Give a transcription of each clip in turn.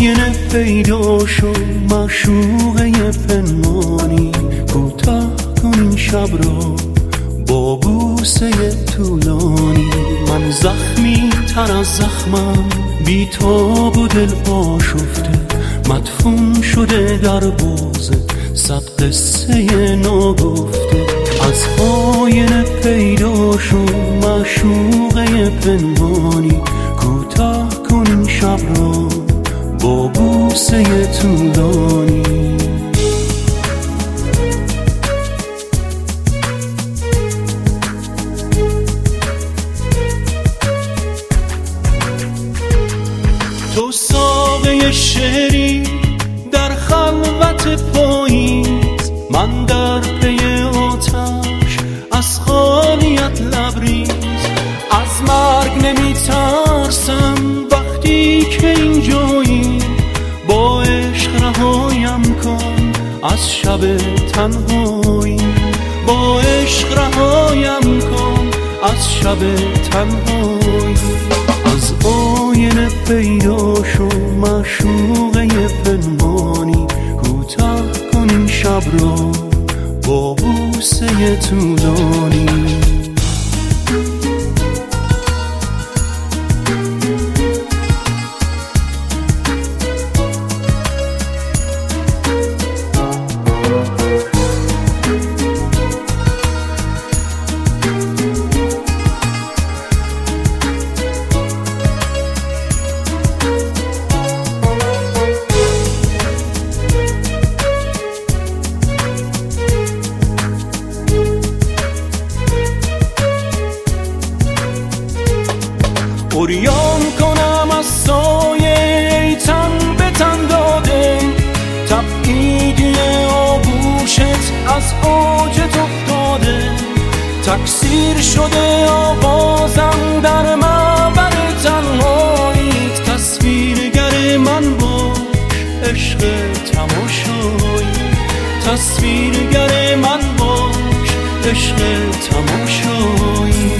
آینه پیدا شد معشوقه پنهانی، کوتاه کن این شب را با بوسه طولانی. من زخمی تر از زخمم، بی تاب و دل آشفته، مدفون شده در بوز صد قصه ناگفته. از آینه پیدا شد معشوقه پنهانی، کوتاه کن این شب را با بوسه طولانی. تو ساقه شعری در خلوت پاییز، من در پی آتش از خالیت لبریز. از مرگ نمی ترسم وقتی که اینجایی، با عشق رهایم کن از شب تنهایی. با عشق رهایم کن از شب تنهایی. از آینه پیدا شد معشوقه پنهانی، کوتاه کن این شب را با بوسه طولانی. عریان کنم از سایه تن به تن داده، تبعیدی آغوشت از اوجت افتاده. تکثیر شده آوازم در معبر تنهاییت، تصویرگر من باش عشق تماشایی. تصویرگر من باش عشق تماشایی.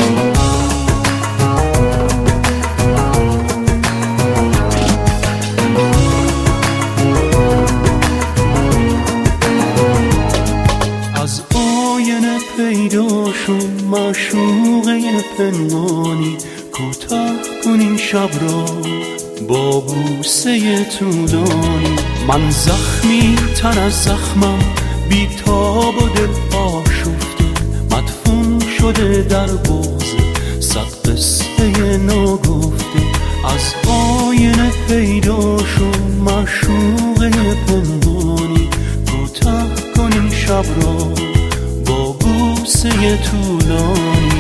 پیدا شد معشوقه پنهانی، کوتاه کن این شب را با بوسه طولانی. من زخمی تر از زخمم، بی تاب و دل آشفته، مدفون شده در بغض صد قصه ناگفته. از آینه پیدا شد معشوقه پنهانی، کوتاه کن این شب را با بوسه طولانی.